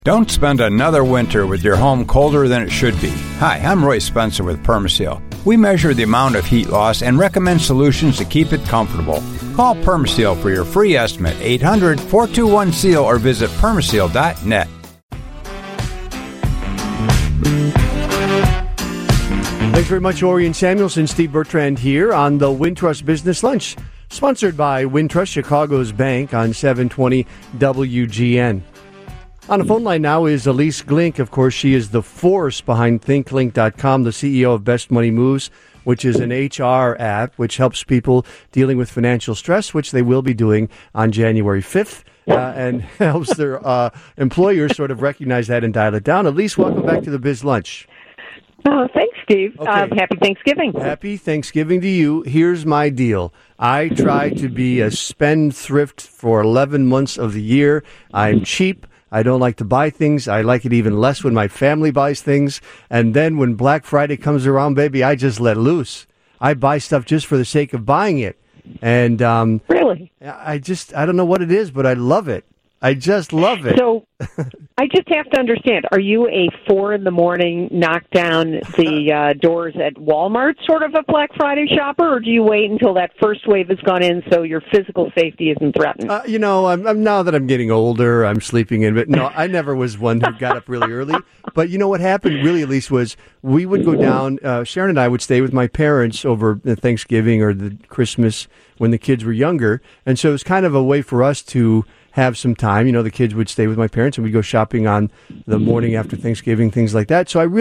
Don't spend another winter with your home colder than it should be. Hi, I'm Roy Spencer with Permaseal. We measure the amount of heat loss and recommend solutions to keep it comfortable. Call Permaseal for your free estimate, 800-421-SEAL, or visit permaseal.net. Thanks very much, Orion Samuelson. Steve Bertrand here on the Wintrust Business Lunch, sponsored by Wintrust, Chicago's bank, on 720 WGN. On the phone line now is Elise Glink. Of course, she is the force behind ThinkLink.com, the CEO of Best Money Moves, which is an HR app which helps people dealing with financial stress, which they will be doing on January 5th, and helps their employers sort of recognize that and dial it down. Elise, welcome back to the Biz Lunch. Oh, thanks, Steve. Okay. Happy Thanksgiving. Happy Thanksgiving to you. Here's my deal. I try to be a spendthrift for 11 months of the year. I'm cheap. I don't like to buy things. I like it even less when my family buys things. And then when Black Friday comes around, baby, I just let loose. I buy stuff just for the sake of buying it. And really, I don't know what it is, but I love it. I just love it. So I just have to understand, are you a 4 a.m, knock down the doors at Walmart sort of a Black Friday shopper, or do you wait until that first wave has gone in so your physical safety isn't threatened? I'm now that I'm getting older, I'm sleeping in. But no, I never was one who got up really early. But you know what happened really, at least, was we would go down, Sharon and I would stay with my parents over the Thanksgiving or the Christmas when the kids were younger. And so it was kind of a way for us to have some time. You know, the kids would stay with my parents and we'd go shopping on the morning after Thanksgiving, things like that. So I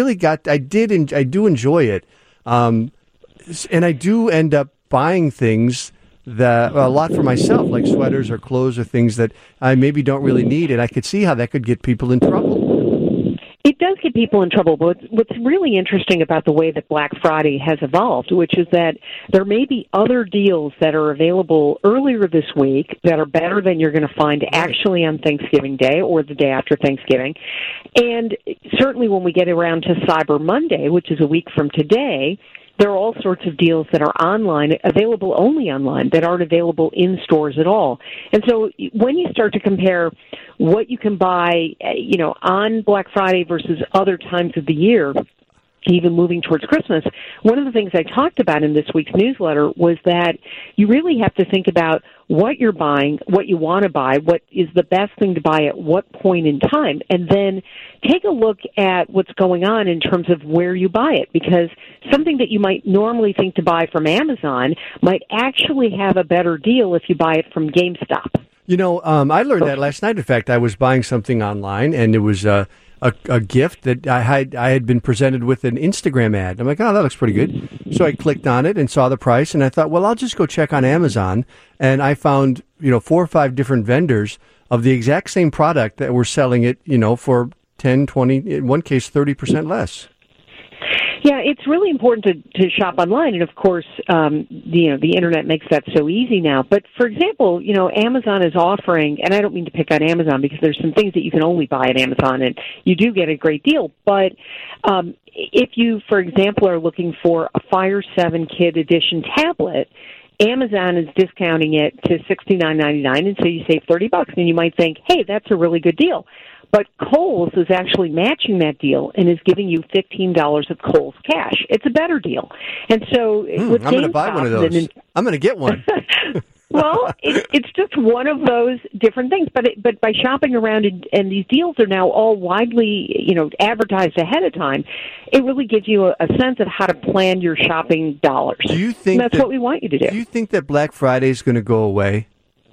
do enjoy it. And I do end up buying things that a lot for myself, like sweaters or clothes or things that I maybe don't really need. And I could see how that could get people in trouble. It does get people in trouble, but what's really interesting about the way that Black Friday has evolved, which is that there may be other deals that are available earlier this week that are better than you're going to find actually on Thanksgiving Day or the day after Thanksgiving. And certainly when we get around to Cyber Monday, which is a week from today, there are all sorts of deals that are online, available only online, that aren't available in stores at all. And so when you start to compare what you can buy, on Black Friday versus other times of the year, even moving towards Christmas, one of the things I talked about in this week's newsletter was that you really have to think about what you're buying, what you want to buy, what is the best thing to buy at what point in time, and then take a look at what's going on in terms of where you buy it, because something that you might normally think to buy from Amazon might actually have a better deal if you buy it from GameStop. I learned that last night. In fact, I was buying something online, and it was a gift that I had been presented with an Instagram ad. I'm like, oh, that looks pretty good. So I clicked on it and saw the price, and I thought, well, I'll just go check on Amazon. And I found, 4 or 5 different vendors of the exact same product that were selling it, for 10, 20, in one case, 30% less. Yeah, it's really important to shop online, and of course, the internet makes that so easy now. But for example, Amazon is offering, and I don't mean to pick on Amazon because there's some things that you can only buy at Amazon, and you do get a great deal. But if you, for example, are looking for a Fire 7 Kid Edition tablet, Amazon is discounting it to $69.99, and so you save $30, and you might think, hey, that's a really good deal. But Kohl's is actually matching that deal and is giving you $15 of Kohl's cash. It's a better deal. And so I'm going to buy one of those. I'm going to get one. Well, it's just one of those different things. But by shopping around, and these deals are now all widely, advertised ahead of time, it really gives you a sense of how to plan your shopping dollars. Do you think that's what we want you to do? Do you think that Black Friday is going to go away?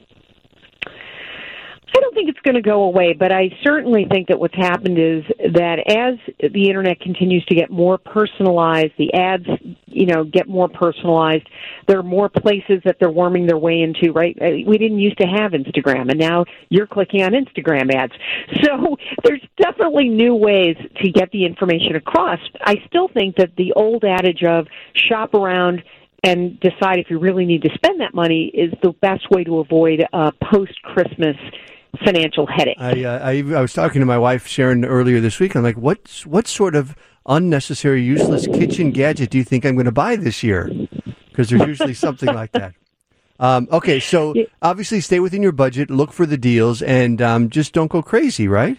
I don't think it's going to go away, but I certainly think that what's happened is that as the internet continues to get more personalized, the ads, get more personalized, there are more places that they're worming their way into, right? We didn't used to have Instagram, and now you're clicking on Instagram ads. So there's definitely new ways to get the information across. I still think that the old adage of shop around and decide if you really need to spend that money is the best way to avoid a post-Christmas financial headache. I was talking to my wife, Sharon, earlier this week. I'm like, what sort of unnecessary, useless kitchen gadget do you think I'm going to buy this year? Because there's usually something like that. Okay, so obviously stay within your budget, look for the deals, and just don't go crazy, right?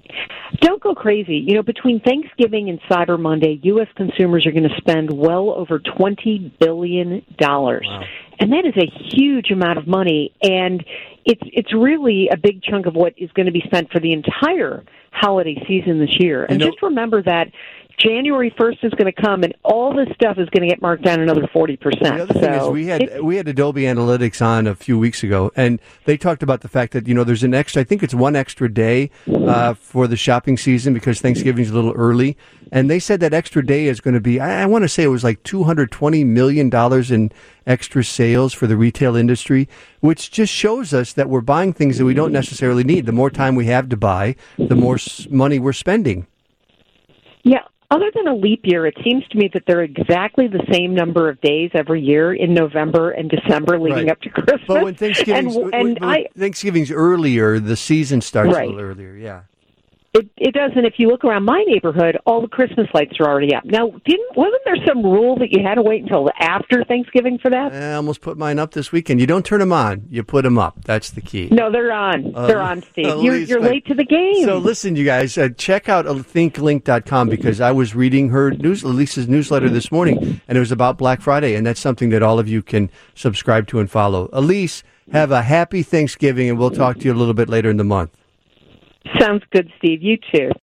Don't go crazy. Between Thanksgiving and Cyber Monday, U.S. consumers are going to spend well over $20 billion. Wow. And that is a huge amount of money. And it's really a big chunk of what is going to be spent for the entire holiday season this year. And just remember that January 1st is going to come, and all this stuff is going to get marked down another 40%. The other thing is we had Adobe Analytics on a few weeks ago, and they talked about the fact that there's an extra. I think it's one extra day for the shopping season because Thanksgiving's a little early, and they said that extra day is going to be. I want to say it was like $220 million in extra sales for the retail industry, which just shows us that we're buying things that we don't necessarily need. The more time we have to buy, the more money we're spending. Yeah. Other than a leap year, it seems to me that there are exactly the same number of days every year in November and December leading up to Christmas. But when Thanksgiving's earlier, the season starts a little earlier, yeah. It does, and if you look around my neighborhood, all the Christmas lights are already up. Now, wasn't there some rule that you had to wait until after Thanksgiving for that? I almost put mine up this weekend. You don't turn them on; you put them up. That's the key. No, they're on. They're on, Steve. You're late to the game. So listen, you guys, check out thinklink.com because I was reading Lisa's newsletter this morning, and it was about Black Friday, and that's something that all of you can subscribe to and follow. Elise, have a happy Thanksgiving, and we'll talk to you a little bit later in the month. Sounds good, Steve. You too.